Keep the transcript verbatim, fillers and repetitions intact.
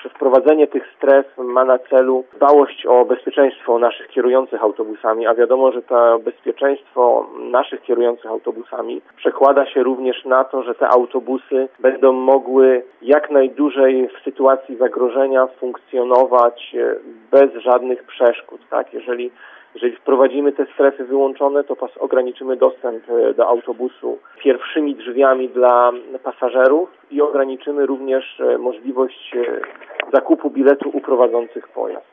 że wprowadzenie tych stref ma na celu dbałość o bezpieczeństwo naszych kierujących autobusami, a wiadomo, że to bezpieczeństwo naszych kierujących autobusami przekłada się również na to, że te autobusy będą mogły jak najdłużej w sytuacji zagrożenia funkcjonować bez żadnych przeszkód, tak? Jeżeli Jeżeli wprowadzimy te strefy wyłączone, to pas ograniczymy dostęp do autobusu pierwszymi drzwiami dla pasażerów i ograniczymy również możliwość zakupu biletu u prowadzących pojazd.